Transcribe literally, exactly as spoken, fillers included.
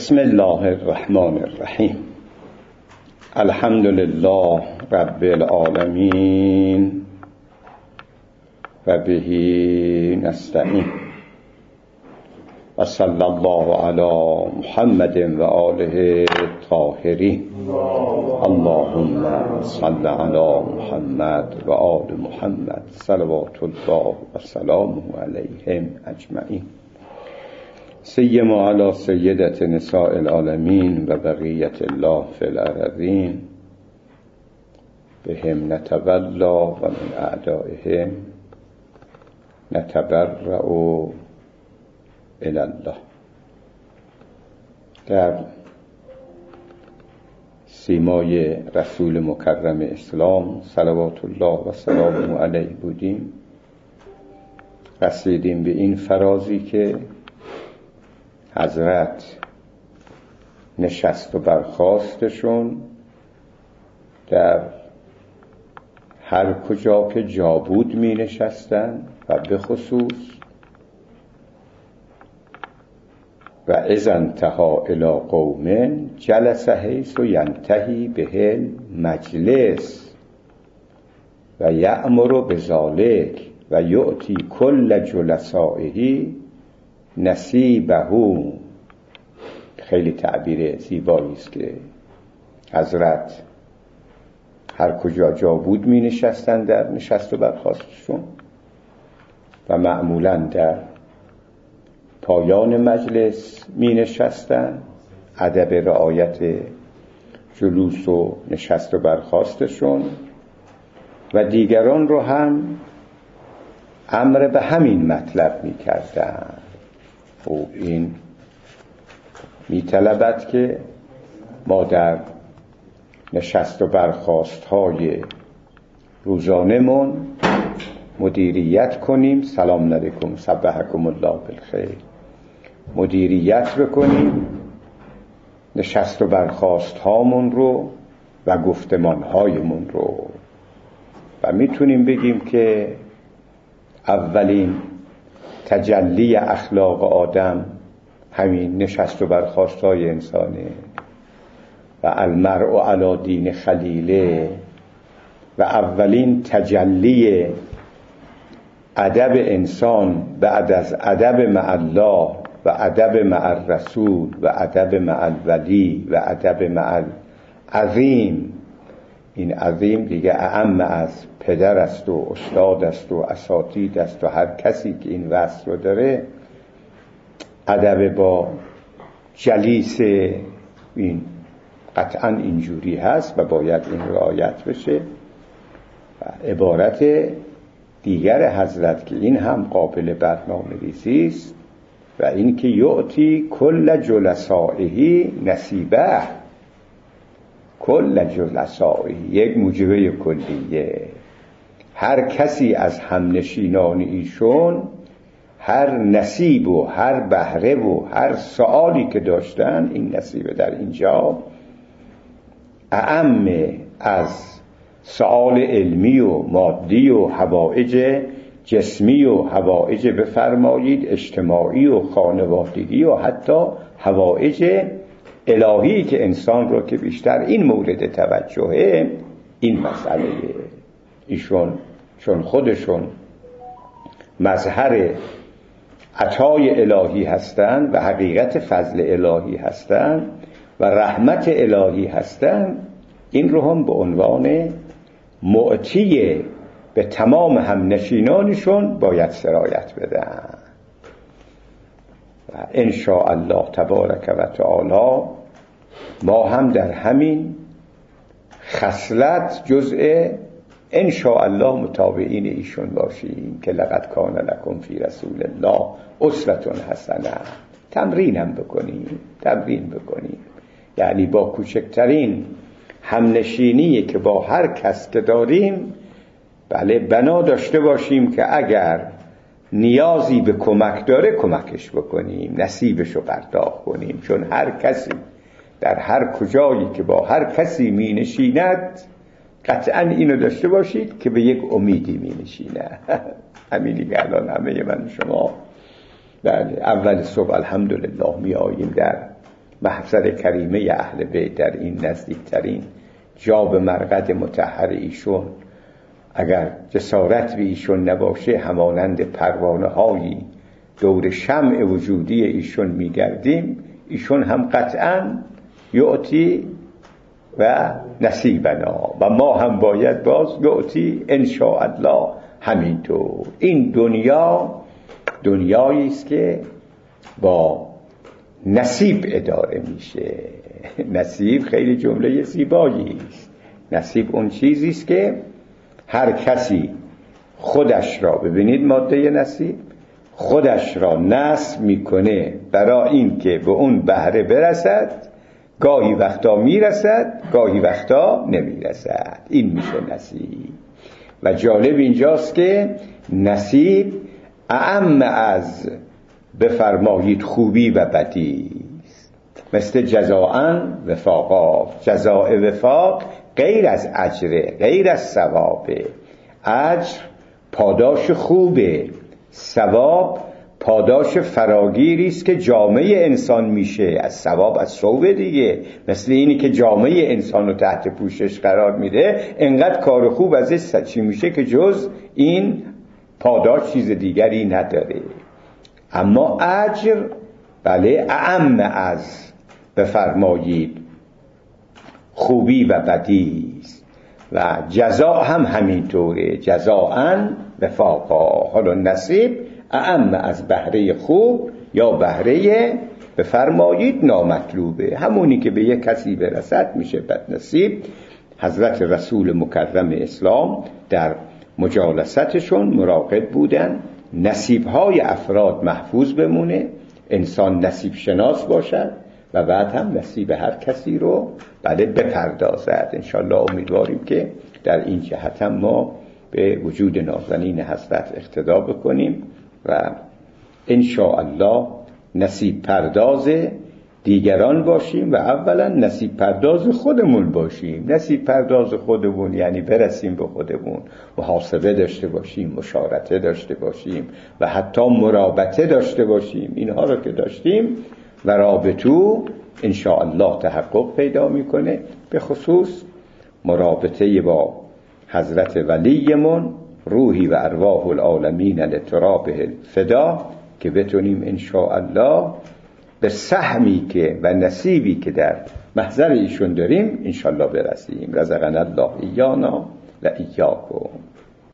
بسم الله الرحمن الرحیم. الحمد لله رب العالمین و به نستعین و صلی الله علی محمد و آله الطاهرین. اللهم صل علی محمد و آل محمد صلوات الله و سلامه علیهم اجمعین. سیما علی سیدت نساء العالمین و بقیت الله فی الارضین بهم نتولا و من اعدائهم نتبرأ الی الله. در سیمای رسول مکرم اسلام صلوات الله و سلامه علیه بودیم. رسیدیم به این فرازی که حضرت نشست و برخاستشون در هر کجا که جا بود می نشستن و به خصوص و اذا انتهى الی قوم جلس حیث ینتهی به مجلس و یأمر بذلک و یؤتی کل جلسائه نصیبه. خیلی تعبیر زیبایی است که حضرت هر کجا جا بود می نشستن در نشست و برخاستشون و معمولا در پایان مجلس می نشستن. ادب رعایت جلوس و نشست و برخاستشون و دیگران رو هم امر به همین مطلب می کردن. و این می طلبد که ما در نشست و برخاست های روزانه من مدیریت کنیم. سلام علیکم، صبحکم الله بالخیر. مدیریت بکنیم نشست و برخاست هامون رو و گفتمان هایمون رو و میتونیم بگیم که اولین تجلی اخلاق آدم همین نشست و برخاست های انسانه و المرء علی دین خلیله و اولین تجلی ادب انسان بعد از ادب مع الله و ادب مع الرسول و ادب مع الولی و ادب مع العظیم. این عظیم دیگه اعم از پدر است و استاد است و اساتید است و هر کسی که این وصف رو داره. ادب با جلیس این قطعا اینجوری هست و باید این رعایت بشه. و عبارت دیگر حضرت که این هم قابل برنامه ریزی است و این که یعطی کل جلسائه نصیبه. کل جلسائه یک موجبه کلیه. هر کسی از همنشینان ایشون هر نصیب و هر بهره و هر سؤالی که داشتن، این نصیب در اینجا اعم از سؤال علمی و مادی و حوائج جسمی و حوائج بفرمایید اجتماعی و خانوادگی و حتی حوائج الهی که انسان رو که بیشتر این مورد توجهه. این مسئله ایشون چون خودشون مظهر عطای الهی هستند و حقیقت فضل الهی هستند و رحمت الهی هستند، این رو هم به عنوان معطی به تمام همنشینانشون باید سرایت بدن. و ان شاء الله تبارک و تعالی ما هم در همین خصلت جزء ان شاء الله متابعین ایشون باشیم که لقد کان لکم فی رسول الله اسوة حسنه. تمرین هم بکنیم تمرین بکنیم یعنی با کوچکترین همنشینی که با هر کس که داریم بله بنا داشته باشیم که اگر نیازی به کمک داره کمکش بکنیم، نصیبش رو پرداخت کنیم. چون هر کسی در هر کجایی که با هر کسی می نشیند قطعا اینو داشته باشید که به یک امیدی می نشینه. همینی که الان همه من شما در اول صبح الحمدلله می آییم در محضر کریمه اهل بیت در این نزدیکترین جا به مرقد مطهر ایشون اگر جسارت به ایشون نباشه همانند پروانه هایی دور شمع وجودی ایشون میگردیم، ایشون هم قطعا یعطی و نصیبنا و ما هم باید باز یعطی ان شاء الله همینطور. این دنیا دنیایی است که با نصیب اداره میشه. نصیب خیلی جمله زیبایی است. نصیب اون چیزی است که هر کسی خودش را، ببینید ماده نصیب، خودش را نصب میکنه برای این که به اون بهره برسد. گاهی وقتا میرسد، گاهی وقتا نمیرسد. این میشه نصیب. و جالب اینجاست که نصیب اعم از بفرمایید خوبی و بدی است. مثل جزاء وفاقا، جزاء وفاق غیر از اجره، غیر از ثوابه. اجر پاداش خوبه، ثواب پاداش فراگیری است که جامعه انسان میشه. از ثواب از صوبه دیگه، مثل اینی که جامعه انسان رو تحت پوشش قرار میده، انقدر کار خوب ازش چی میشه که جز این پاداش چیز دیگری نداره. اما اجر بله اعم از بفرمایید خوبی و بدی است و جزا هم همینطوره، جزاء وفاقا. حالا نصیب اعم از بهره خوب یا بهره بفرمایید نامطلوبه. همونی که به یک کسی برسد میشه بد نصیب. حضرت رسول مکرم اسلام در مجالستشون مراقب بودن نصیبهای افراد محفوظ بمونه، انسان نصیب شناس باشد و بعد هم نصیب هر کسی رو بله بپردازد. انشالله امیدواریم که در این جهت هم ما به وجود نازنین حضرت اقتدا بکنیم و انشاءالله نصیب پرداز دیگران باشیم و اولا نصیب پرداز خودمون باشیم. نصیب پرداز خودمون یعنی برسیم به خودمون، محاسبه داشته باشیم، مشارطه داشته باشیم و حتی مرابطه داشته باشیم. اینها رو که داشتیم و رابطو انشاءالله تحقق پیدا میکنه. به خصوص مرابطه با حضرت ولیمون روحی و ارواح العالمین لترابه الفدا که بتونیم انشاءالله به سهمی که و نصیبی که در محضر ایشون داریم انشاءالله برسیم. رزقنا الله ایانا و ایاکم.